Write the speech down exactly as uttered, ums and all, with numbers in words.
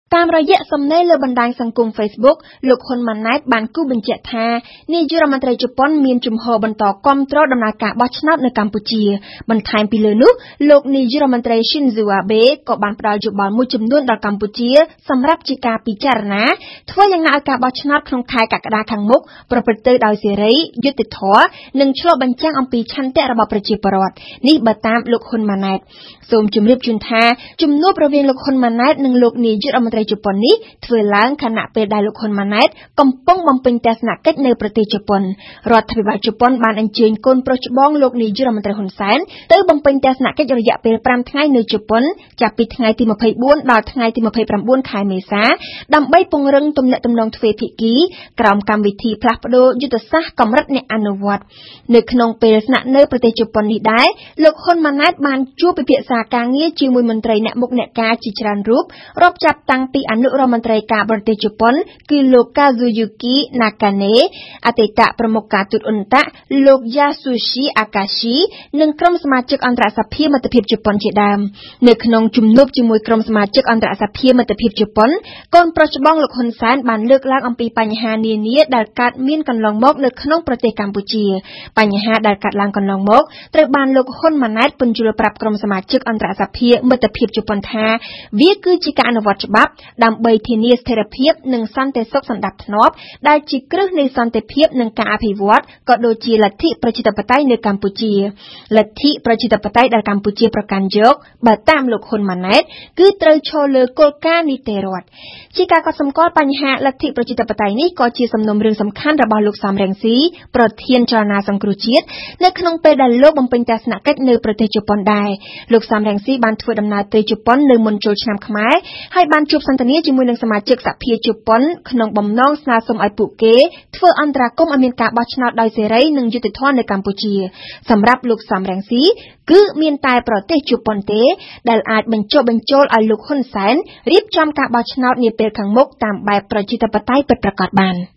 តាមរយៈសំណេរលើបណ្ដាញសង្គម Facebook លោកហ៊ុនម៉ាណែតបានគូបញ្ជាក់ថានាយករដ្ឋមន្ត្រីជប៉ុនមានជំហរបន្តគាំទ្រដំណើរការបោះឆ្នោតនៅកម្ពុជាបន្ថែមពីលើនោះលោកនាយករដ្ឋមន្ត្រី Shinzo Abe ក៏បានផ្ដល់យោបល់មួយចំនួនដល់កម្ពុជាសម្រាប់ជាការពិចារណាធ្វើយ៉ាងណាឲ្យការបោះឆ្នោតក្នុងខែកក្កដាខាងមុខប្រព្រឹត្តទៅដោយសេរីយុត្តិធម៌និងឆ្លុះបញ្ចាំងអំពីឆន្ទៈរបស់ប្រជាពលរដ្ឋនេះបើតាមលោកហ៊ុនម៉ាណែតសូមជម្រាបជូនថាជំនួបរវាងលោកហ៊ុនម៉ាណែតនិងលោកនាយករដ្ឋមន្ត្រីជប៉ុននេះធ្វើឡើងខណៈពេលដែលលោកហ៊ុនម៉ាណែតកំពុងបំពេញទស្សនកិច្ចនៅប្រទេសជប៉ុនរដ្ឋាភិបាលជប៉ុនបានអញ្ជើញកូនប្រុសច្បងលោកនាយករដ្ឋមន្ត្រីហ៊ុនសែនទៅបំពេញទស្សនកិច្ចរយៈពេលប្រាំថ្ងៃនៅជប៉ុនចាប់ពីថ្ងៃទីម្ភៃបួនដល់ថ្ងៃទីម្ភៃប្រាំបួនខែមេសាដើម្បីពង្រឹងទំនាក់ទំនងទ្វេភាគីក្រោមកម្មវិធីផ្លាស់ប្តូរយុទ្ធសាស្ត្រកម្រិតអ្នកអនុវត្តនៅក្នុងពេលស្នាក់នៅប្រទេសជប៉ុននេះដែរលោកហ៊ុនម៉ាណែតបានជួបពិភាក្សាការងារជាមួយមន្ត្រីអ្នកមុខអ្នកការជាច្រើនរូបរាប់ចាប់តាំងពីអនុរដ្ឋមន្ត្រីការបរទេសជប៉ុនគឺលោក Kazuyuki Nakane អតីតប្រមុខការទូតអ៊ុនតាក់លោក Yasushi Akashi និងក្រុមសមាជិកអន្តរសភាមិត្តភាពជប៉ុនជាដើមនៅក្នុងជំនួបជាមួយក្រុមសមាជិកអន្តរសភាមិត្តភាពជប៉ុនកូនប្រុសច្បងលោកហ៊ុនសែនបានលើកឡើងអំពីបញ្ហានានាដែលកើតមានកន្លងមកនៅក្នុងប្រទេសកម្ពុជាបញ្ហាដែលកើតឡើងកន្លងមកត្រូវបានលោកហ៊ុនម៉ាណែតពន្យល់ប្រាប់ក្រុមសមាជិកអន្តរសភាមិត្តភាពជប៉ុនថាវាគឺជាការអនុវត្តច្បាប់ដើម្បីធានាស្ថិរភាពនិងសន្តិសុខសណ្ដាប់ធ្នាប់ដែលជាគ្រឹះនៃសន្តិភាពនិងការអភិវឌ្ឍក៏ដូចជាលទ្ធិប្រជាធិបតេយ្យនៅកម្ពុជាលទ្ធិប្រជាធិបតេយ្យដែលកម្ពុជាប្រកាន់យកបើតាមលោកហ៊ុនម៉ាណែតគឺត្រូវឈរលើគោលការណ៍នីតិរដ្ឋជាការកត់សម្គាល់បញ្ហាលទ្ធិប្រជាធិបតេយ្យនេះក៏ជាសំណុំរឿងសំខាន់របស់លោកសំរងស៊ីប្រធានចលនាសង្គ្រោះជាតិនៅក្នុងពេលដែលលោកបំពេញទស្សនកិច្ចនៅប្រទេសជប៉ុនដែរលោកសំរងស៊ីបានធ្វើដំណើរទៅជប៉ុននៅមុនចូលឆ្នាំខ្មែរហើយបានជួបសន្ទនាជាមួយនឹងសមាជិកសភាជប៉ុនក្នុងបំណងស្នើសុំឲ្យពួកគេធ្វើអន្តរាគមន៍ឲ្យមានការបោះឆ្នោតដោយសេរីនិងយុត្តិធម៌នៅកម្ពុជាសម្រាប់លោកសំរងស៊ីគឺមានតែប្រទេសជប៉ុនទេដែលអាចបញ្ចុះបញ្ចូលឲ្យលោកហ៊ុនសែនរៀបចំការបោះឆ្នោតនាពេលខាងមុខតាមបែបប្រជាធិបតេយ្យពិតប្រាកដបាន